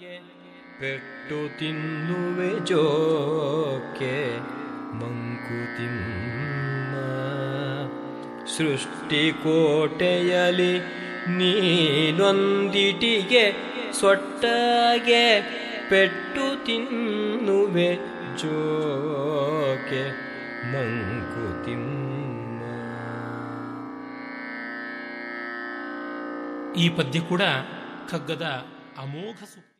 ಪೆಟ್ಟು ತಿನ್ನುವೆ ಜೋಕೆ ಮಂಕುತಿಮ್ಮ. ಸೃಷ್ಟಿಕೋಟೆಯಲಿ ನೀನೊಂದಿಟಿಗೆ ಸೊಟ್ಟಾಗೆ ಪೆಟ್ಟು ತಿನ್ನುವೆ ಜೋಕೆ ಮಂಕುತಿಮ್ಮ. ಈ ಪದ್ಯ ಕೂಡ ಕಗ್ಗದ ಅಮೋಘ ಸೂಕ್ತಿ.